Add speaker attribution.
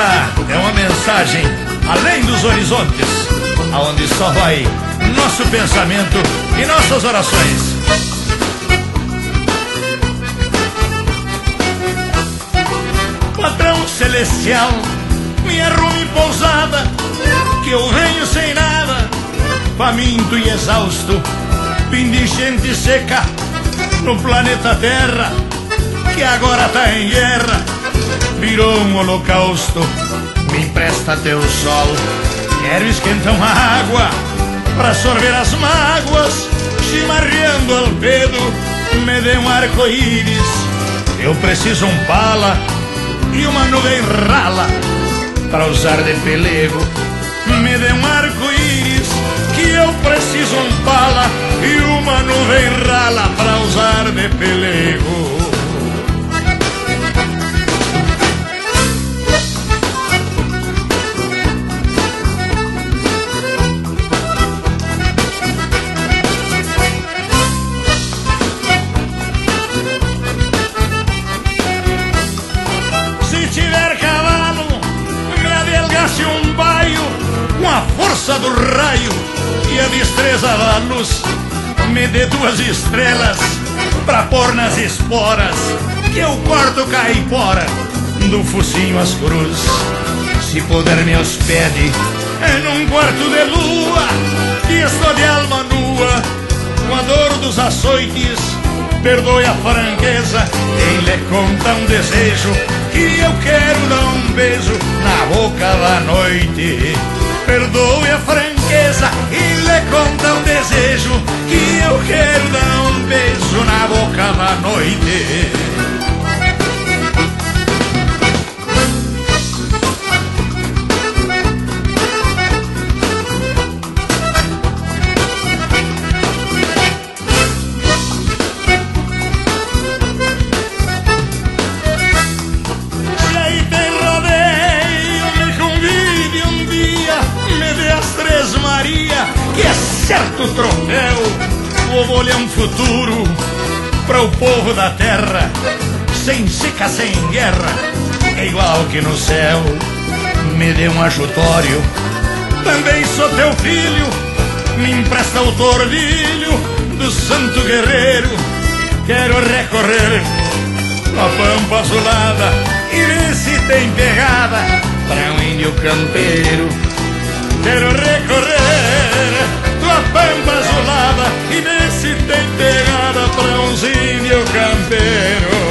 Speaker 1: Esta é uma mensagem além dos horizontes, aonde só vai nosso pensamento e nossas orações. Patrão celestial, me arrume pousada, que eu venho sem nada, faminto e exausto, fim de enchente seca no planeta Terra, que agora tá em guerra, virou um holocausto. Me empresta teu sol, quero esquentar uma água pra sorver as mágoas, chimarreando Alpedo, me dê um arco-íris. Eu preciso um pala e uma nuvem rala pra usar de pelego, me dê um arco-íris, que eu preciso um pala e uma nuvem rala pra usar de pelego. Se tiver cavalo, me adelgace um baio com a força do raio e a destreza da luz, me dê 2 estrelas pra pôr nas esporas, que eu corto caipora do focinho às cruz. Se puder me hospede num quarto de lua, que estou de alma nua, com a dor dos açoites, perdoe a franqueza, quem lhe conta um desejo, que eu quero dar um beijo na boca da noite. Perdoe a franqueza e lhe conta um desejo, que eu quero dar um beijo na boca da noite. Se aí tem rodeio, me convide um dia, me dê as 3 Maria, que é certo troféu. Vou olhar um futuro para o povo da terra, sem seca, sem guerra, é igual que no céu. Me dê um ajutório, também sou teu filho, me empresta o tordilho do santo guerreiro. Quero recorrer a pampa azulada e ver se tem pegada para um índio campeiro. Quero recorrer tua pampa azulada e ver se tem pegada pra um índio campeiro.